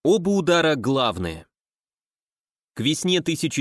Оба удара главные. К весне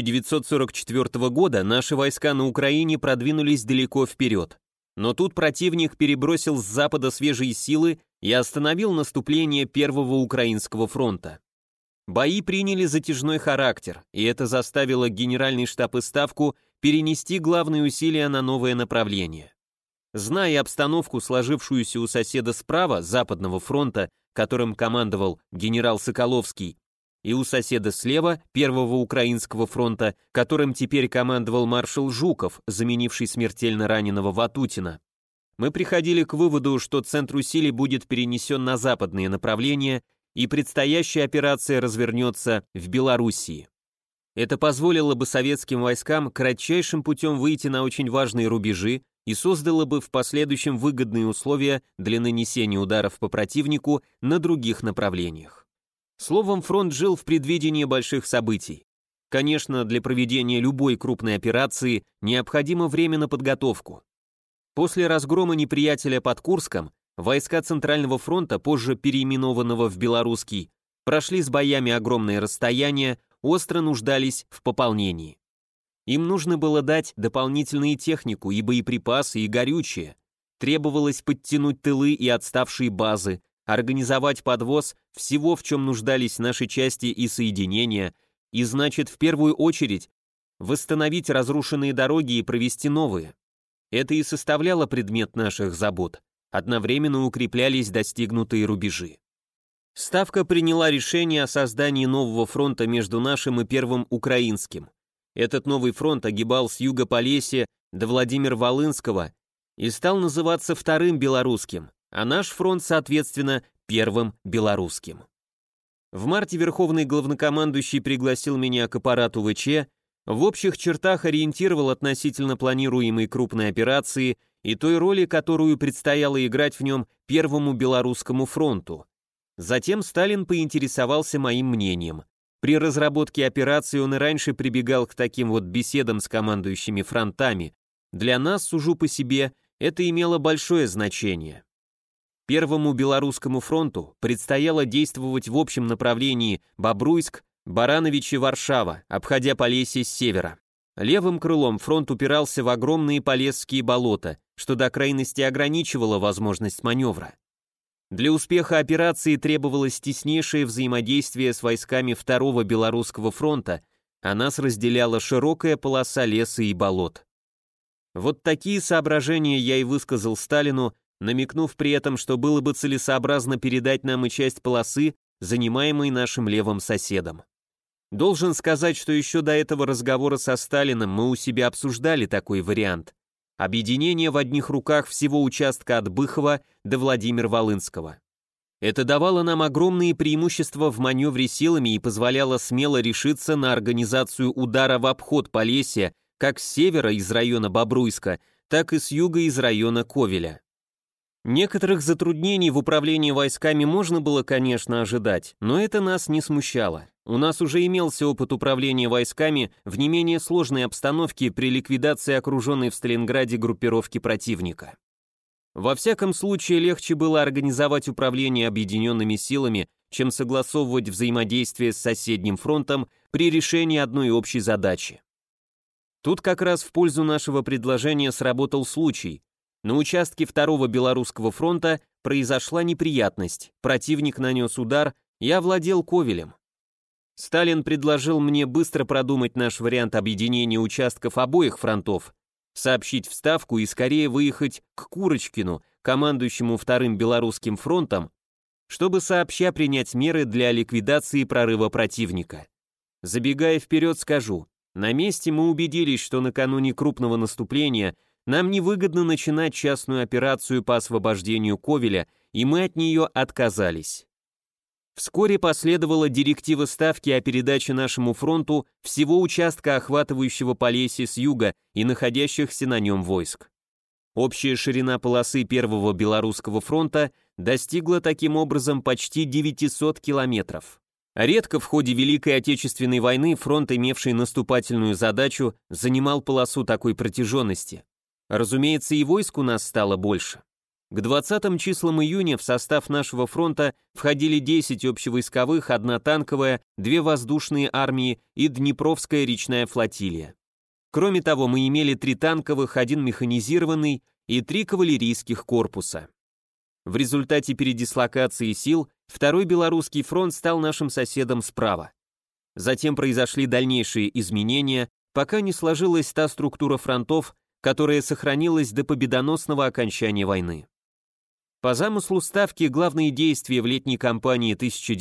1944 года наши войска на Украине продвинулись далеко вперед. Но тут противник перебросил с запада свежие силы и остановил наступление Первого Украинского фронта. Бои приняли затяжной характер, и это заставило Генеральный штаб и Ставку перенести главные усилия на новое направление. Зная обстановку, сложившуюся у соседа справа, Западного фронта, которым командовал генерал Соколовский, и у соседа слева, Первого Украинского фронта, которым теперь командовал маршал Жуков, заменивший смертельно раненого Ватутина, мы приходили к выводу, что центр усилий будет перенесен на западные направления, и предстоящая операция развернется в Белоруссии. Это позволило бы советским войскам кратчайшим путем выйти на очень важные рубежи и создало бы в последующем выгодные условия для нанесения ударов по противнику на других направлениях. Словом, фронт жил в предвидении больших событий. Конечно, для проведения любой крупной операции необходимо время на подготовку. После разгрома неприятеля под Курском войска Центрального фронта, позже переименованного в Белорусский, прошли с боями огромные расстояния, остро нуждались в пополнении. Им нужно было дать дополнительную технику и боеприпасы, и горючее. Требовалось подтянуть тылы и отставшие базы, организовать подвоз всего, в чем нуждались наши части и соединения, и, значит, в первую очередь, восстановить разрушенные дороги и провести новые. Это и составляло предмет наших забот. Одновременно укреплялись достигнутые рубежи. Ставка приняла решение о создании нового фронта между нашим и Первым Украинским. Этот новый фронт огибал с юга Полесья до Владимир-Волынского и стал называться Вторым Белорусским, а наш фронт, соответственно, Первым Белорусским. В марте Верховный главнокомандующий пригласил меня к аппарату ВЧ, в общих чертах ориентировал относительно планируемой крупной операции и той роли, которую предстояло играть в нем Первому Белорусскому фронту. Затем Сталин поинтересовался моим мнением. При разработке операции он и раньше прибегал к таким вот беседам с командующими фронтами. Для нас, сужу по себе, это имело большое значение. Первому Белорусскому фронту предстояло действовать в общем направлении Бобруйск, Барановичи, Варшава, обходя Полесье с севера. Левым крылом фронт упирался в огромные полесские болота, что до крайности ограничивало возможность маневра. Для успеха операции требовалось теснейшее взаимодействие с войсками Второго Белорусского фронта, а нас разделяла широкая полоса леса и болот. Вот такие соображения я и высказал Сталину, намекнув при этом, что было бы целесообразно передать нам и часть полосы, занимаемой нашим левым соседом. Должен сказать, что еще до этого разговора со Сталиным мы у себя обсуждали такой вариант. Объединение в одних руках всего участка от Быхова до Владимир-Волынского. Это давало нам огромные преимущества в маневре силами и позволяло смело решиться на организацию удара в обход Полесья как с севера из района Бобруйска, так и с юга из района Ковеля. Некоторых затруднений в управлении войсками можно было, конечно, ожидать, но это нас не смущало. У нас уже имелся опыт управления войсками в не менее сложной обстановке при ликвидации окруженной в Сталинграде группировки противника. Во всяком случае, легче было организовать управление объединенными силами, чем согласовывать взаимодействие с соседним фронтом при решении одной общей задачи. Тут как раз в пользу нашего предложения сработал случай. На участке Второго Белорусского фронта произошла неприятность, противник нанес удар и овладел Ковелем. Сталин предложил мне быстро продумать наш вариант объединения участков обоих фронтов, сообщить в Ставку и скорее выехать к Курочкину, командующему Вторым Белорусским фронтом, чтобы сообща принять меры для ликвидации прорыва противника. Забегая вперед, скажу, на месте мы убедились, что накануне крупного наступления нам невыгодно начинать частную операцию по освобождению Ковеля, и мы от нее отказались. Вскоре последовала директива Ставки о передаче нашему фронту всего участка, охватывающего Полесье с юга и находящихся на нем войск. Общая ширина полосы Первого Белорусского фронта достигла таким образом почти 900 километров. Редко в ходе Великой Отечественной войны фронт, имевший наступательную задачу, занимал полосу такой протяженности. Разумеется, и войск у нас стало больше. К 20 числам июня в состав нашего фронта входили 10 общевойсковых, 1 танковая, 2 воздушные армии и Днепровская речная флотилия. Кроме того, мы имели 3 танковых, 1 механизированный и 3 кавалерийских корпуса. В результате передислокации сил Второй Белорусский фронт стал нашим соседом справа. Затем произошли дальнейшие изменения, пока не сложилась та структура фронтов, которая сохранилась до победоносного окончания войны. По замыслу Ставки главные действия в летней кампании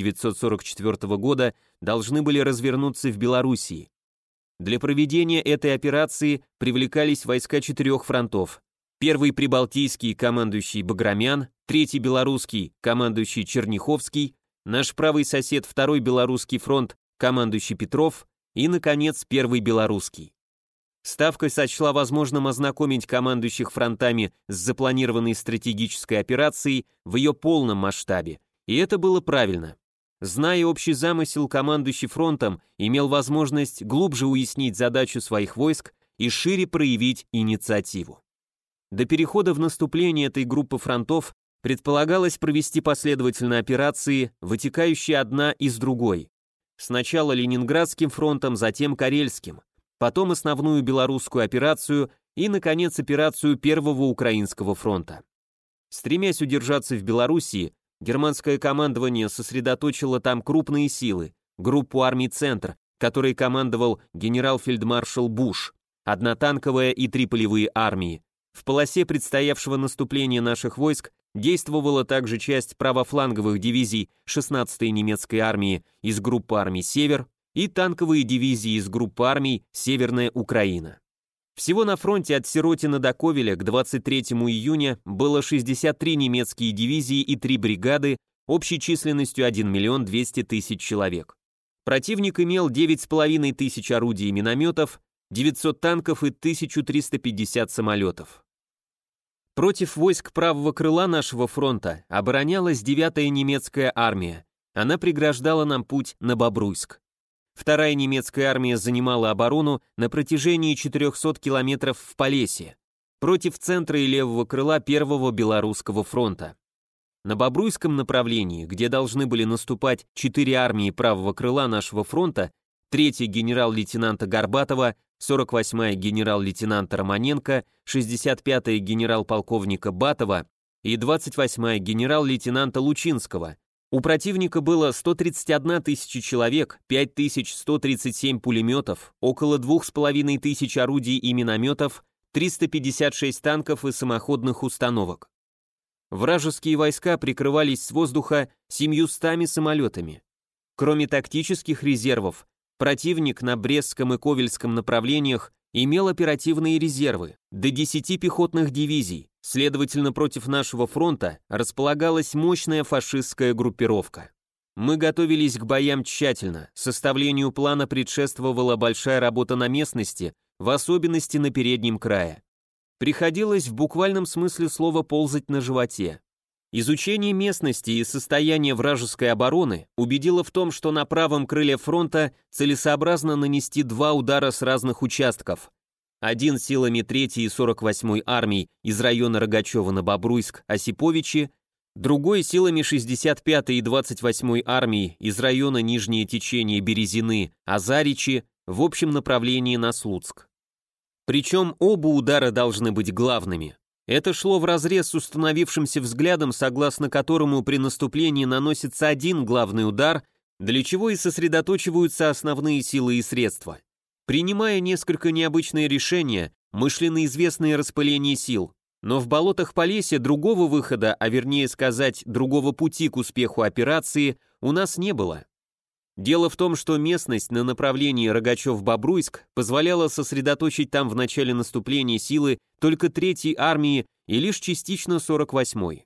1944 года должны были развернуться в Белоруссии. Для проведения этой операции привлекались войска 4 фронтов. Первый Прибалтийский, командующий Баграмян, Третий Белорусский, командующий Черняховский, наш правый сосед Второй Белорусский фронт, командующий Петров и, наконец, Первый Белорусский. Ставка сочла возможным ознакомить командующих фронтами с запланированной стратегической операцией в ее полном масштабе, и это было правильно. Зная общий замысел, командующий фронтом имел возможность глубже уяснить задачу своих войск и шире проявить инициативу. До перехода в наступление этой группы фронтов предполагалось провести последовательно операции, вытекающие одна из другой. Сначала Ленинградским фронтом, затем Карельским, потом основную белорусскую операцию и, наконец, операцию Первого Украинского фронта. Стремясь удержаться в Белоруссии, германское командование сосредоточило там крупные силы, группу армий «Центр», которой командовал генерал-фельдмаршал Буш, 1 танковая и 3 полевые армии. В полосе предстоявшего наступления наших войск действовала также часть правофланговых дивизий 16-й немецкой армии из группы армий «Север» и танковые дивизии из группы армий «Северная Украина». Всего на фронте от Сиротина до Ковеля к 23 июня было 63 немецкие дивизии и 3 бригады общей численностью 1 200 000 человек. Противник имел 9,5 тысяч орудий и минометов, 900 танков и 1350 самолетов. Против войск правого крыла нашего фронта оборонялась 9-я немецкая армия. Она преграждала нам путь на Бобруйск. Вторая немецкая армия занимала оборону на протяжении 400 километров в Полесье, против центра и левого крыла Первого Белорусского фронта. На Бобруйском направлении, где должны были наступать 4 армии правого крыла нашего фронта, 3-я генерал-лейтенанта Горбатова, 48-я генерал-лейтенанта Романенко, 65-я генерал-полковника Батова и 28-я генерал-лейтенанта Лучинского. У противника было 131 тысяча человек, 5137 пулеметов, около 2500 орудий и минометов, 356 танков и самоходных установок. Вражеские войска прикрывались с воздуха 700 самолетами. Кроме тактических резервов, противник на Брестском и Ковельском направлениях имел оперативные резервы, до 10 пехотных дивизий, следовательно, против нашего фронта располагалась мощная фашистская группировка. Мы готовились к боям тщательно, составлению плана предшествовала большая работа на местности, в особенности на переднем крае. Приходилось в буквальном смысле слова ползать на животе. Изучение местности и состояния вражеской обороны убедило в том, что на правом крыле фронта целесообразно нанести 2 удара с разных участков. Один силами 3-й и 48-й армий из района Рогачева на Бобруйск, Осиповичи, другой силами 65-й и 28-й армии из района Нижнее течение Березины, Азаричи, в общем направлении на Слуцк. Причем оба удара должны быть главными. Это шло вразрез с установившимся взглядом, согласно которому при наступлении наносится один главный удар, для чего и сосредоточиваются основные силы и средства. Принимая несколько необычные решения, мы шли на известное распыление сил, но в болотах Полесья другого выхода, а вернее сказать, другого пути к успеху операции у нас не было. Дело в том, что местность на направлении Рогачев-Бобруйск позволяла сосредоточить там в начале наступления силы только 3-й армии и лишь частично 48-й.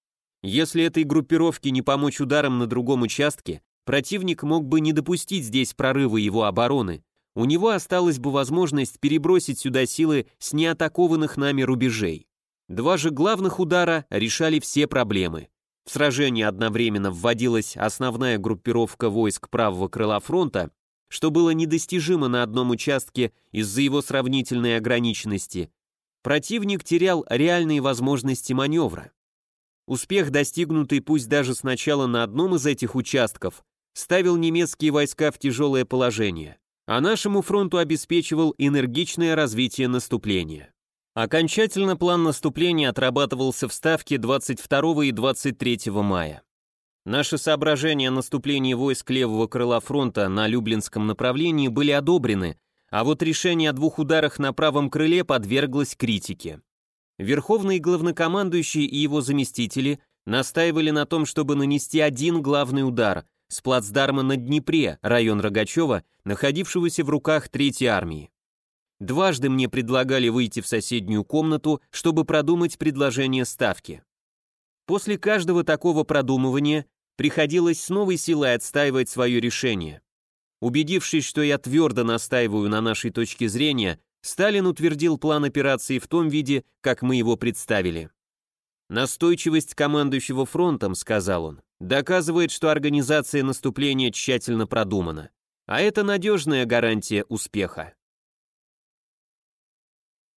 Если этой группировке не помочь ударом на другом участке, противник мог бы не допустить здесь прорыва его обороны. У него осталась бы возможность перебросить сюда силы с неатакованных нами рубежей. 2 же главных удара решали все проблемы. В сражении одновременно вводилась основная группировка войск правого крыла фронта, что было недостижимо на одном участке из-за его сравнительной ограниченности. Противник терял реальные возможности маневра. Успех, достигнутый пусть даже сначала на одном из этих участков, ставил немецкие войска в тяжелое положение, а нашему фронту обеспечивал энергичное развитие наступления. Окончательно план наступления отрабатывался в Ставке 22 и 23 мая. Наши соображения о наступлении войск левого крыла фронта на Люблинском направлении были одобрены, а вот решение о 2 ударах на правом крыле подверглось критике. Верховный главнокомандующий и его заместители настаивали на том, чтобы нанести один главный удар с плацдарма на Днепре, район Рогачева, находившегося в руках Третьей армии. Дважды мне предлагали выйти в соседнюю комнату, чтобы продумать предложение Ставки. После каждого такого продумывания приходилось с новой силой отстаивать свое решение. Убедившись, что я твердо настаиваю на нашей точке зрения, Сталин утвердил план операции в том виде, как мы его представили. «Настойчивость командующего фронтом, — сказал он, — доказывает, что организация наступления тщательно продумана, а это надежная гарантия успеха».